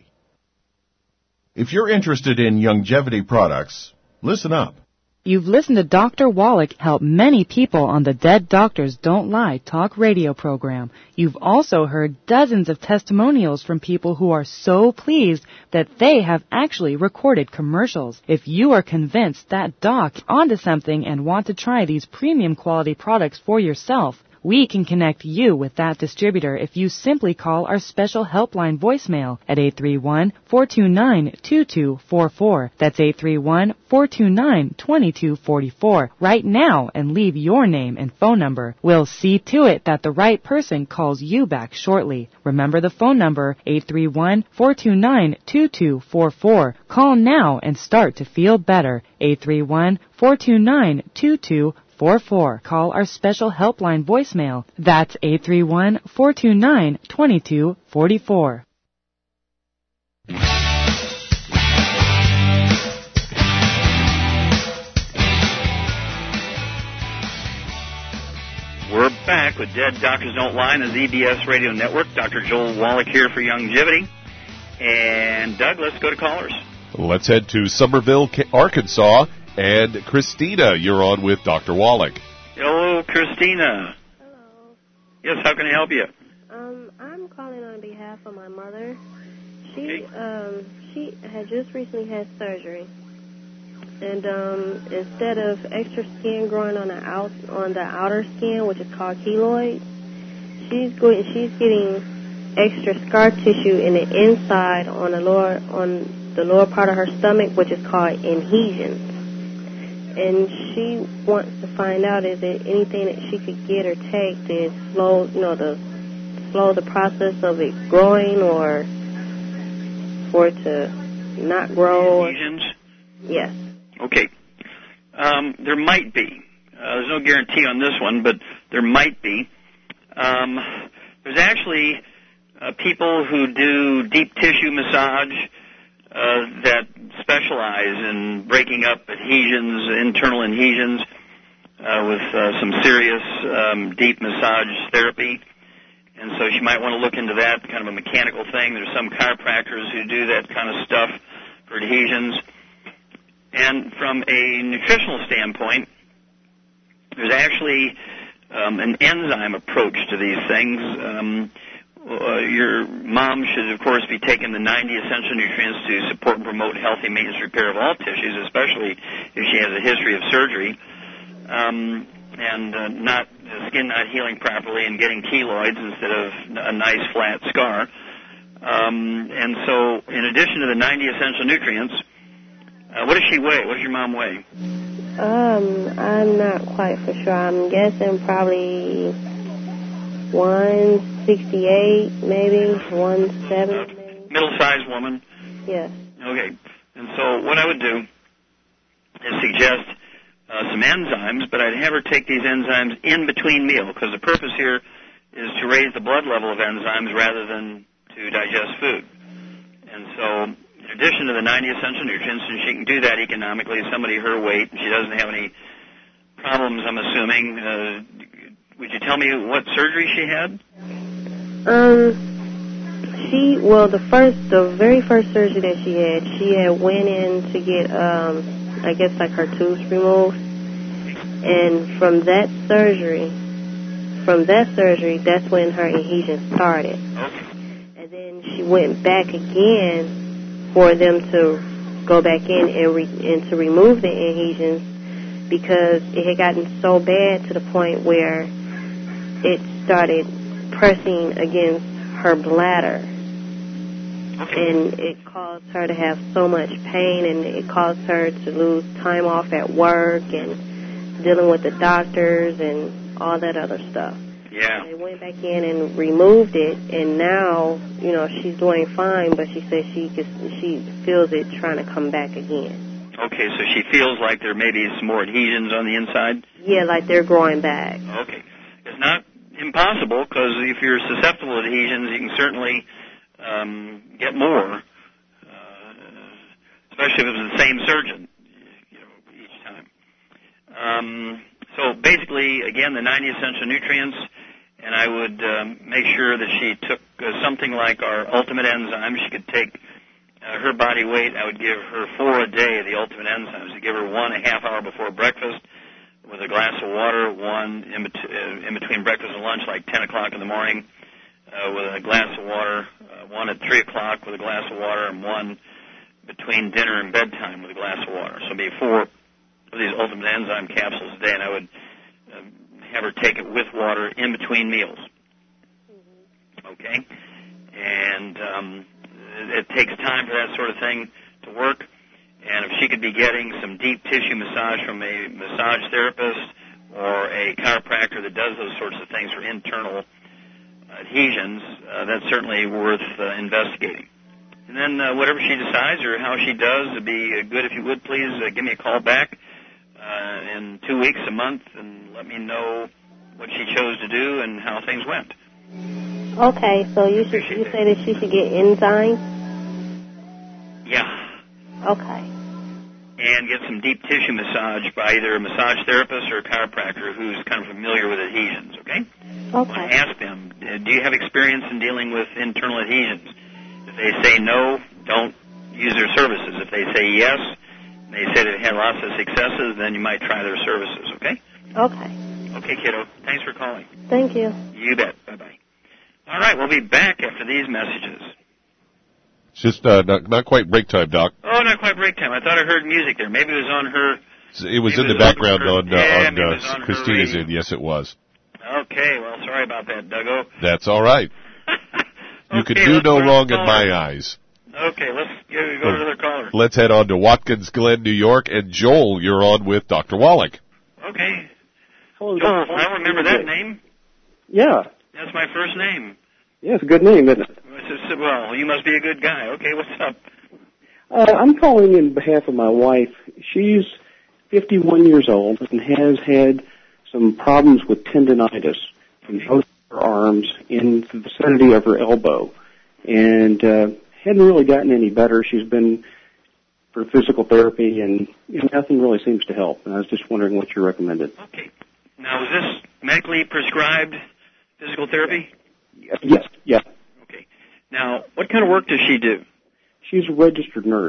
[SPEAKER 6] If you're interested in Youngevity products, listen up.
[SPEAKER 8] You've listened to Doctor Wallach help many people on the Dead Doctors Don't Lie talk radio program. You've also heard dozens of testimonials from people who are so pleased that they have actually recorded commercials. If you are convinced that doc onto something and want to try these premium quality products for yourself, we can connect you with that distributor if you simply call our special helpline voicemail at eight three one, four two nine, two two four four. That's eight three one, four two nine, two two four four right now and leave your name and phone number. We'll see to it that the right person calls you back shortly. Remember the phone number, eight three one, four two nine, two two four four. Call now and start to feel better. eight three one, four two nine, two two four four. Call our special helpline voicemail. That's eight three one, four two nine, two two four four.
[SPEAKER 3] We're back with Dead Doctors Don't Lie on the Z B S Radio Network. Doctor Joel Wallach here for Youngevity. And Doug, let's go to callers.
[SPEAKER 1] Let's head to Somerville, Arkansas. And Christina, you're on with Doctor Wallach.
[SPEAKER 3] Hello, Christina.
[SPEAKER 11] Hello.
[SPEAKER 3] Yes, how can I help you?
[SPEAKER 11] Um, I'm calling on behalf of my mother. She
[SPEAKER 3] okay.
[SPEAKER 11] um she had just recently had surgery, And um, instead of extra skin growing on the out on the outer skin, which is called keloids, she's going she's getting extra scar tissue in the inside on the lower on the lower part of her stomach, which is called adhesions. And she wants to find out, is there anything that she could get or take to slow, you know, to slow the process of it growing, or for it to not grow?
[SPEAKER 3] Adhesions?
[SPEAKER 11] Yes.
[SPEAKER 3] Okay. Um, there might be. Uh, there's no guarantee on this one, but there might be. Um, there's actually uh, people who do deep tissue massage uh, that specialize in breaking up adhesions, internal adhesions, uh, with uh, some serious um, deep massage therapy. And so she might want to look into that, kind of a mechanical thing. There's some chiropractors who do that kind of stuff for adhesions. And from a nutritional standpoint, there's actually um, an enzyme approach to these things. Um, uh, your mom should, of course, be taking the ninety essential nutrients to support and promote healthy maintenance repair of all tissues, especially if she has a history of surgery, um, and uh, not the skin not healing properly and getting keloids instead of a nice flat scar. Um, and so, in addition to the ninety essential nutrients, Uh, what does she weigh? What does your mom weigh?
[SPEAKER 11] Um, I'm not quite for sure. I'm guessing probably one sixty-eight, maybe one seventy.
[SPEAKER 3] Uh, middle-sized woman.
[SPEAKER 11] Yes.
[SPEAKER 3] Okay. And so, what I would do is suggest uh, some enzymes, but I'd have her take these enzymes in between meal, because the purpose here is to raise the blood level of enzymes rather than to digest food. And so, in addition to the ninety essential nutrients, and she can do that economically, somebody her weight, and she doesn't have any problems, I'm assuming. Uh, would you tell me what surgery she had?
[SPEAKER 11] Um, she, well, the first, the very first surgery that she had, she had went in to get, um, I guess, like her tubes removed. And from that surgery, from that surgery, that's when her adhesion started.
[SPEAKER 3] Okay.
[SPEAKER 11] And then she went back again for them to go back in and, re- and to remove the adhesions, because it had gotten so bad to the point where it started pressing against her bladder.
[SPEAKER 3] Okay.
[SPEAKER 11] And it caused her to have so much pain, and it caused her to lose time off at work and dealing with the doctors and all that other stuff.
[SPEAKER 3] Yeah.
[SPEAKER 11] They went back in and removed it, and now, you know, she's doing fine, but she says she just, she feels it trying to come back again.
[SPEAKER 3] Okay, so she feels like there may be some more adhesions on the inside?
[SPEAKER 11] Yeah, like they're growing back.
[SPEAKER 3] Okay. It's not impossible, because if you're susceptible to adhesions, you can certainly um, get more, uh, especially if it was the same surgeon, you know, each time. Um, so basically, again, the ninety essential nutrients, and I would um, make sure that she took uh, something like our Ultimate Enzymes. She could take uh, her body weight. I would give her four a day of the Ultimate Enzymes. I'd give her one a half hour before breakfast with a glass of water, one in, bet- uh, in between breakfast and lunch, like ten o'clock in the morning, uh, with a glass of water, uh, one at three o'clock with a glass of water, and one between dinner and bedtime with a glass of water. So it'd be four of these Ultimate Enzyme capsules a day, and I would uh, have her take it with water in between meals. Okay? And um, it takes time for that sort of thing to work. And if she could be getting some deep tissue massage from a massage therapist or a chiropractor that does those sorts of things for internal adhesions, uh, that's certainly worth uh, investigating. And then uh, whatever she decides or how she does, it'd be good if you would please uh, give me a call back uh, in two weeks, a month, and let me know what she chose to do and how things went.
[SPEAKER 11] Okay, so you should you say that she should get enzymes?
[SPEAKER 3] Yeah.
[SPEAKER 11] Okay.
[SPEAKER 3] And get some deep tissue massage by either a massage therapist or a chiropractor who's kind of familiar with adhesions, okay?
[SPEAKER 11] Okay.
[SPEAKER 3] Ask them, do you have experience in dealing with internal adhesions? If they say no, don't use their services. If they say yes, and they say they've had lots of successes, then you might try their services, okay?
[SPEAKER 11] Okay.
[SPEAKER 3] Okay, kiddo. Thanks for calling.
[SPEAKER 11] Thank you.
[SPEAKER 3] You bet. Bye-bye. All right, we'll be back after these messages.
[SPEAKER 6] It's just uh, not, not quite break time, Doc.
[SPEAKER 3] Oh, not quite break time. I thought I heard music there. Maybe it was on her.
[SPEAKER 6] It was in
[SPEAKER 3] was
[SPEAKER 6] the background
[SPEAKER 3] on,
[SPEAKER 6] on,
[SPEAKER 3] her,
[SPEAKER 6] uh,
[SPEAKER 3] yeah,
[SPEAKER 6] on, uh,
[SPEAKER 3] on
[SPEAKER 6] Christina's end. Yes, it was.
[SPEAKER 3] Okay, well, sorry about that, Dougo.
[SPEAKER 6] That's all right. You
[SPEAKER 3] okay,
[SPEAKER 6] can do no wrong in my
[SPEAKER 3] caller.
[SPEAKER 6] eyes.
[SPEAKER 3] Okay, let's go, go to another caller.
[SPEAKER 6] Let's head on to Watkins Glen, New York, and Joel, you're on with Doctor Wallach.
[SPEAKER 3] Okay.
[SPEAKER 12] Hello,
[SPEAKER 3] Joel, I remember that name.
[SPEAKER 12] Yeah.
[SPEAKER 3] That's my first name.
[SPEAKER 12] Yeah, it's a good name, isn't it?
[SPEAKER 3] Well, you must be a good guy. Okay, what's up?
[SPEAKER 12] Uh, I'm calling in behalf of my wife. She's fifty-one years old and has had some problems with tendonitis in both her arms in the vicinity of her elbow. And uh, hadn't really gotten any better. She's been for physical therapy, and you know, nothing really seems to help. And I was just wondering what you recommended.
[SPEAKER 3] Okay. Now, is this medically prescribed physical therapy?
[SPEAKER 12] Yes, yeah.
[SPEAKER 3] Okay. Now, what kind of work does she do?
[SPEAKER 12] She's a registered nurse.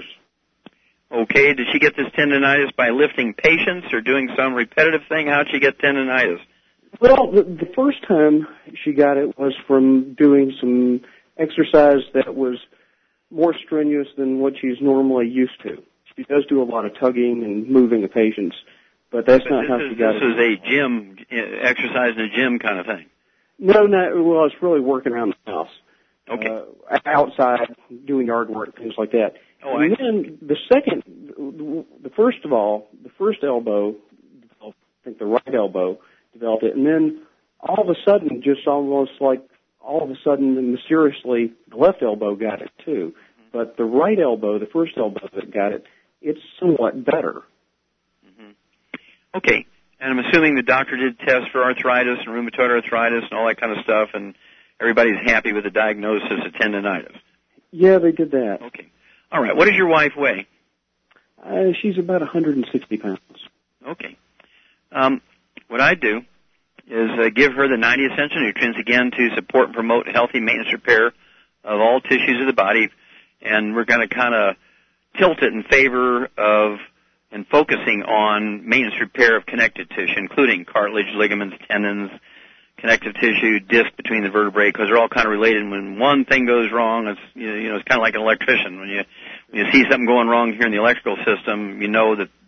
[SPEAKER 3] Okay. Did she get this tendonitis by lifting patients or doing some repetitive thing? How'd she get tendonitis?
[SPEAKER 12] Well, the, the first time she got it was from doing some exercise that was more strenuous than what she's normally used to. She does do a lot of tugging and moving of patients, but that's
[SPEAKER 3] but
[SPEAKER 12] not
[SPEAKER 3] this
[SPEAKER 12] how
[SPEAKER 3] is,
[SPEAKER 12] she got
[SPEAKER 3] this
[SPEAKER 12] it.
[SPEAKER 3] This is a gym, exercise in a gym kind of thing.
[SPEAKER 12] No, no, well, it's really working around the house.
[SPEAKER 3] Okay.
[SPEAKER 12] Uh, outside, doing yard work, things like that.
[SPEAKER 3] Oh,
[SPEAKER 12] and
[SPEAKER 3] I
[SPEAKER 12] then the second, the first of all, the first elbow, I think the right elbow developed it, and then all of a sudden, just almost like all of a sudden and mysteriously, the left elbow got it too. But the right elbow, the first elbow that got it, it's somewhat better.
[SPEAKER 3] Mm-hmm. Okay. And I'm assuming the doctor did tests for arthritis and rheumatoid arthritis and all that kind of stuff, and everybody's happy with the diagnosis of tendonitis.
[SPEAKER 12] Yeah, they did that.
[SPEAKER 3] Okay. All right. What does your wife weigh?
[SPEAKER 12] Uh, she's about one hundred sixty pounds.
[SPEAKER 3] Okay. Um, what I do is uh, give her the ninety essential nutrients, again, to support and promote healthy maintenance repair of all tissues of the body, and we're going to kind of tilt it in favor of and focusing on maintenance repair of connective tissue, including cartilage, ligaments, tendons, connective tissue, disc between the vertebrae, because they're all kind of related. When one thing goes wrong, it's you know, you know it's kind of like an electrician. When you when you see something going wrong here in the electrical system, you know that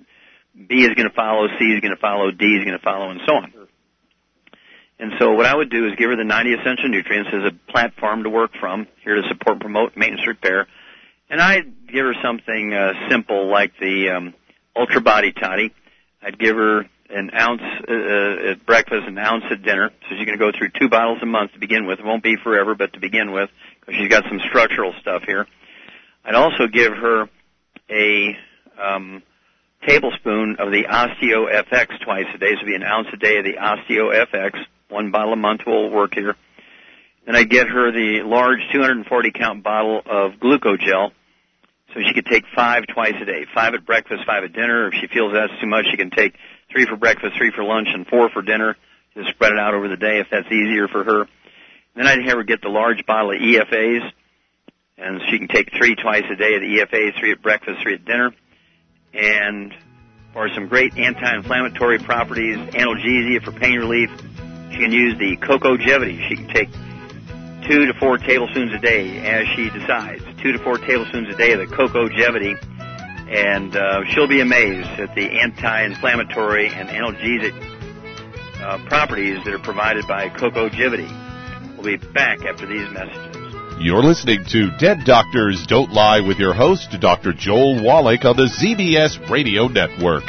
[SPEAKER 3] B is going to follow, C is going to follow, D is going to follow, and so on. And so what I would do is give her the ninety essential nutrients as a platform to work from, here to support and promote maintenance repair. And I'd give her something uh, simple like the um, Ultra Body Toddy. I'd give her an ounce uh, at breakfast, an ounce at dinner. So she's going to go through two bottles a month to begin with. It won't be forever, but to begin with, because she's got some structural stuff here. I'd also give her a um, tablespoon of the Osteo F X twice a day. So it'd be an ounce a day of the Osteo F X. One bottle a month will work here. Then I'd get her the large two hundred forty count bottle of Glucogel. So she could take five twice a day. Five at breakfast, five at dinner. If she feels that's too much, she can take three for breakfast, three for lunch, and four for dinner. Just spread it out over the day if that's easier for her. Then I'd have her get the large bottle of E F As. And she can take three twice a day of the E F As, three at breakfast, three at dinner. And for some great anti-inflammatory properties, analgesia for pain relief, she can use the Cocogevity. She can take two to four tablespoons a day as she decides. Two to four tablespoons a day of the Cocogevity. And uh, she'll be amazed at the anti-inflammatory and analgesic uh, properties that are provided by Cocogevity. We'll be back after these messages.
[SPEAKER 6] You're listening to Dead Doctors Don't Lie with your host, Doctor Joel Wallach, on the Z B S Radio Network.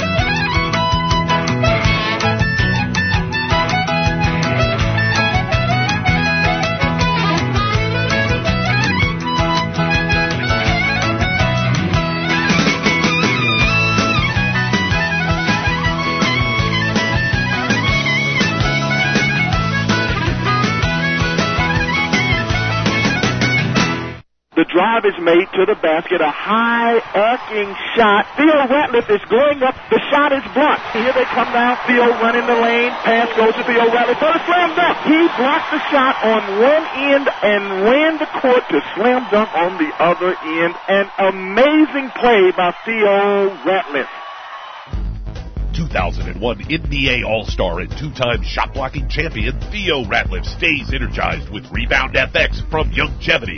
[SPEAKER 13] The drive is made to the basket, a high arcing shot. Theo Ratliff is going up. The shot is blocked. Here they come now. Theo running the lane. Pass goes to Theo Ratliff for the slam dunk. He blocked the shot on one end and ran the court to slam dunk on the other end. An amazing play by Theo Ratliff.
[SPEAKER 10] two thousand one N B A All-Star and two-time shot-blocking champion Theo Ratliff stays energized with Rebound F X from Youngevity.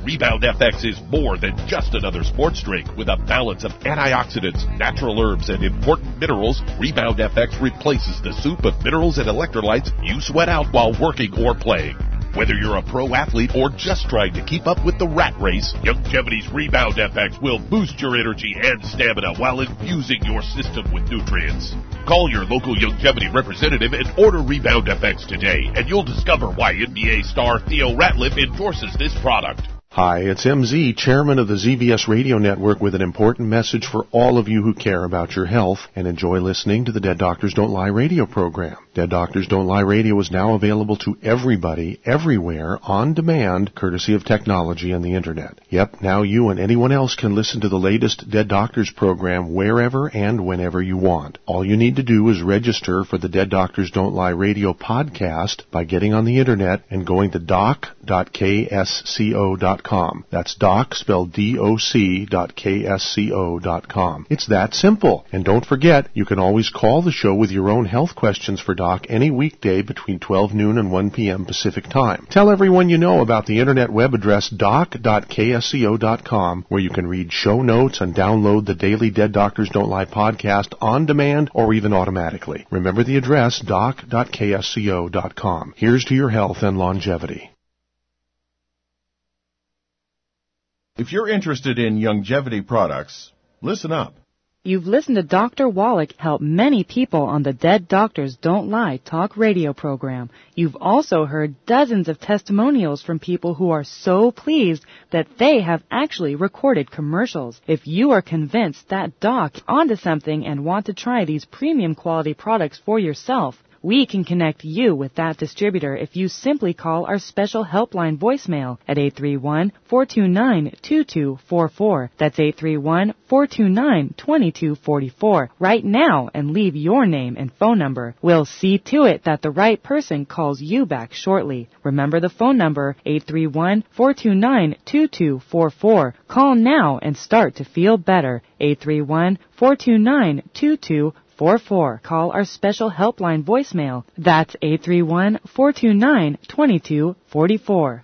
[SPEAKER 10] Rebound F X is more than just another sports drink. With a balance of antioxidants, natural herbs, and important minerals, Rebound F X replaces the soup of minerals and electrolytes you sweat out while working or playing. Whether you're a pro athlete or just trying to keep up with the rat race, Youngevity's Rebound F X will boost your energy and stamina while infusing your system with nutrients. Call your local Youngevity representative and order Rebound F X today, and you'll discover why N B A star Theo Ratliff endorses this product.
[SPEAKER 7] Hi, it's M Z, chairman of the Z B S Radio Network, with an important message for all of you who care about your health and enjoy listening to the Dead Doctors Don't Lie radio program. Dead Doctors Don't Lie radio is now available to everybody, everywhere, on demand, courtesy of technology and the Internet. Yep, now you and anyone else can listen to the latest Dead Doctors program wherever and whenever you want. All you need to do is register for the Dead Doctors Don't Lie radio podcast by getting on the Internet and going to doc dot k s c o dot com. That's doc, spelled D O C, dot K S C O dot com. It's that simple. And don't forget, you can always call the show with your own health questions for Doc any weekday between twelve noon and one p.m. Pacific Time. Tell everyone you know about the Internet web address doc dot k s c o dot com, where you can read show notes and download the daily Dead Doctors Don't Lie podcast on demand or even automatically. Remember the address, doc dot k s c o dot com. Here's to your health and longevity.
[SPEAKER 14] If you're interested in Youngevity products, listen up.
[SPEAKER 8] You've listened to Doctor Wallach help many people on the Dead Doctors Don't Lie talk radio program. You've also heard dozens of testimonials from people who are so pleased that they have actually recorded commercials. If you are convinced that Doc is onto something and want to try these premium quality products for yourself, we can connect you with that distributor if you simply call our special helpline voicemail at eight three one, four two nine, two two four four. That's eight three one, four two nine, two two four four right now and leave your name and phone number. We'll see to it that the right person calls you back shortly. Remember the phone number, eight three one, four two nine, two two four four. Call now and start to feel better. eight three one, four two nine, two two four four. Call our special helpline voicemail. That's eight three one, four two nine, two two four four.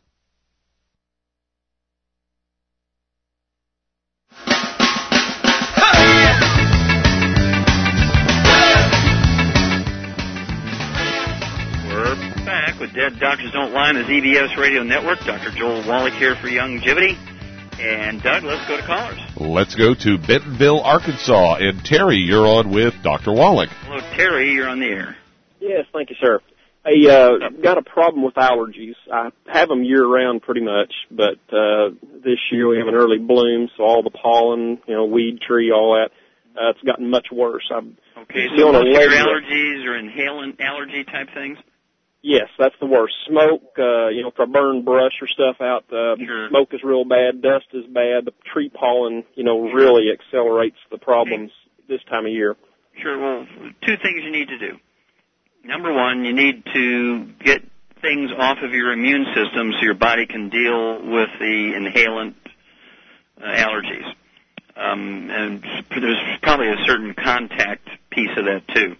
[SPEAKER 3] We're back with Dead Doctors Don't Lie on the Z B S Radio Network. Doctor Joel Wallach here for Youngevity. And, Doug, let's go to callers.
[SPEAKER 6] Let's go to Bentonville, Arkansas. And, Terry, you're on with Doctor Wallach.
[SPEAKER 3] Hello, Terry. You're on the air.
[SPEAKER 12] Yes, thank you, sir. I uh, got a problem with allergies. I have them year-round pretty much, but uh, this year we have an early bloom, so all the pollen, you know, weed tree, all that, uh, it's gotten much worse. I'm
[SPEAKER 3] okay, so most of your allergies are inhalant allergy type things?
[SPEAKER 12] Yes, that's the worst. Smoke, uh, you know, if I burn brush or stuff out, uh,
[SPEAKER 3] sure.
[SPEAKER 12] Smoke is real bad, dust is bad, the tree pollen, you know, really accelerates the problems this time of year.
[SPEAKER 3] Sure, well, two things you need to do. Number one, you need to get things off of your immune system so your body can deal with the inhalant uh, allergies. Um, and there's probably a certain contact piece of that, too.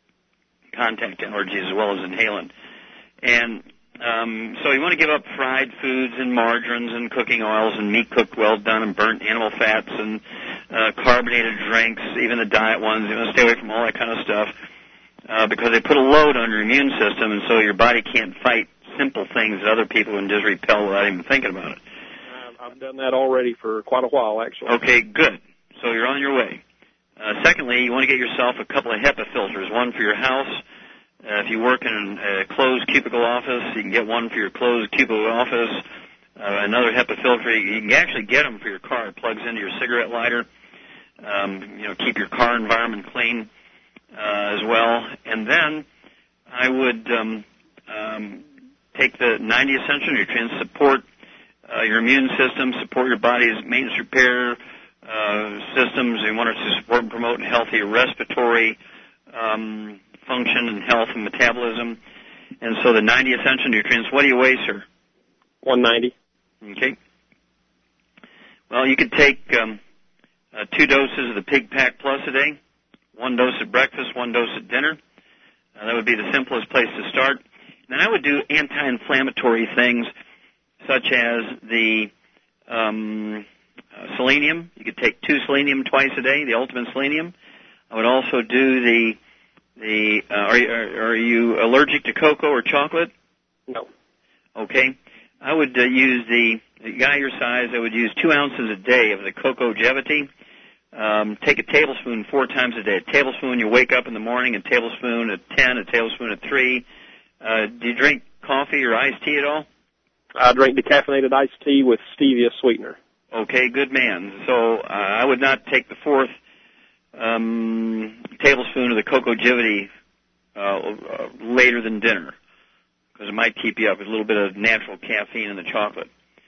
[SPEAKER 3] Contact allergies as well as inhalant. And um, so you want to give up fried foods and margarines and cooking oils and meat cooked well done and burnt animal fats and uh, carbonated drinks, even the diet ones. You want to stay away from all that kind of stuff uh, because they put a load on your immune system, and so your body can't fight simple things that other people can just repel without even thinking about it.
[SPEAKER 12] Uh, I've done that already for quite a while, actually.
[SPEAKER 3] Okay, good. So you're on your way. Uh, secondly, you want to get yourself a couple of HEPA filters, one for your house. Uh, if you work in a closed cubicle office, you can get one for your closed cubicle office, uh, another HEPA filter. You can actually get them for your car. It plugs into your cigarette lighter. Um, you know, keep your car environment clean uh, as well. And then I would um, um, take the ninety Essential Nutrients, support uh, your immune system, support your body's maintenance repair uh, systems. You want to support and promote healthy respiratory um function and health and metabolism. And so the ninety Essential Nutrients, what do you weigh, sir?
[SPEAKER 12] one ninety.
[SPEAKER 3] Okay. Well, you could take um, uh, two doses of the Pig Pack Plus a day, one dose at breakfast, one dose at dinner. Uh, that would be the simplest place to start. And then I would do anti-inflammatory things such as the um, uh, selenium. You could take two selenium twice a day, the Ultimate Selenium. I would also do the, the uh, are, you, are, are you allergic to cocoa or chocolate?
[SPEAKER 15] No.
[SPEAKER 3] Okay. I would uh, use the, the guy your size, I would use two ounces a day of the Cocogevity. Um, take a tablespoon four times a day. A tablespoon when you wake up in the morning, a tablespoon at ten, a tablespoon at three. Uh, do you drink coffee or iced tea at all?
[SPEAKER 15] I drink decaffeinated iced tea with stevia sweetener.
[SPEAKER 3] Okay, good man. So uh, I would not take the fourth um, tablespoon of the Cocogevity uh, uh, later than dinner, because it might keep you up with a little bit of natural caffeine in the chocolate.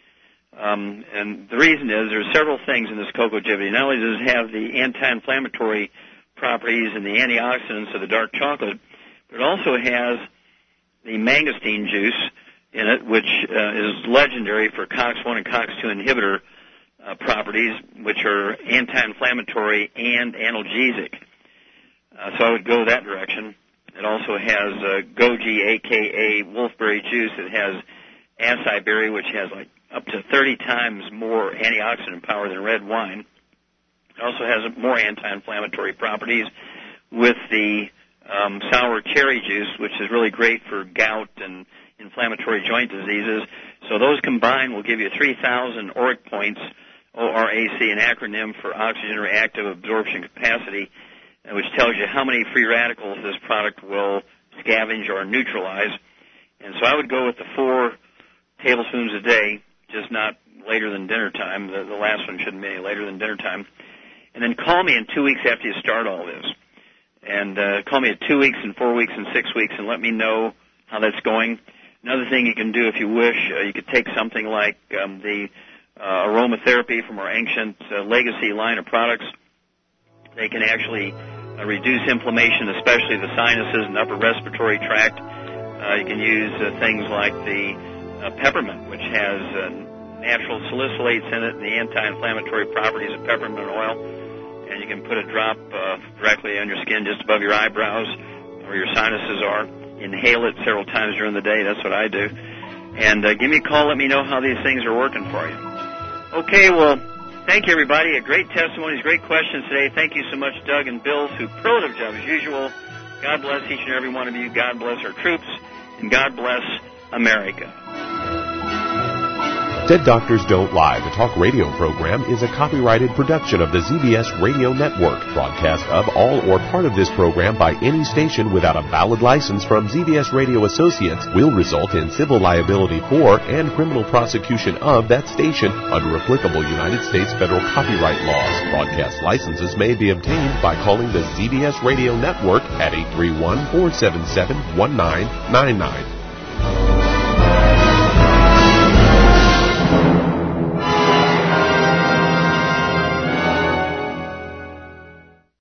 [SPEAKER 3] Um, and the reason is there's several things in this Cocogevity. Not only does it have the anti-inflammatory properties and the antioxidants of the dark chocolate, but it also has the mangosteen juice in it, which uh, is legendary for COX one and COX two inhibitor uh, properties, which are anti-inflammatory and analgesic. Uh, so I would go that direction. It also has uh, goji, a k a wolfberry juice. It has acai berry, which has like up to thirty times more antioxidant power than red wine. It also has more anti-inflammatory properties with the um, sour cherry juice, which is really great for gout and inflammatory joint diseases. So those combined will give you three thousand O R A C points, O R A C, an acronym for oxygen reactive absorption capacity, which tells you how many free radicals this product will scavenge or neutralize. And so I would go with the four tablespoons a day, just not later than dinner time. The, the last one shouldn't be any later than dinner time. And then call me in two weeks after you start all this. And uh, call me at two weeks and four weeks and six weeks and let me know how that's going. Another thing you can do if you wish, uh, you could take something like um, the uh, aromatherapy from our ancient uh, legacy line of products. They can actually uh, reduce inflammation, especially the sinuses and upper respiratory tract. Uh, you can use uh, things like the uh, peppermint, which has uh, natural salicylates in it and the anti-inflammatory properties of peppermint oil. And you can put a drop uh, directly on your skin just above your eyebrows where your sinuses are. Inhale it several times during the day. That's what I do. And uh, give me a call. Let me know how these things are working for you. Okay, well, thank you, everybody. A great testimonies, great questions today. Thank you so much, Doug and Bill. Superlative job as usual. God bless each and every one of you. God bless our troops. And God bless America.
[SPEAKER 1] Dead Doctors Don't Lie, the talk radio program, is a copyrighted production of the Z B S Radio Network. Broadcast of all or part of this program by any station without a valid license from Z B S Radio Associates will result in civil liability for and criminal prosecution of that station under applicable United States federal copyright laws. Broadcast licenses may be obtained by calling the Z B S Radio Network at eight three one, four seven seven, one nine nine nine.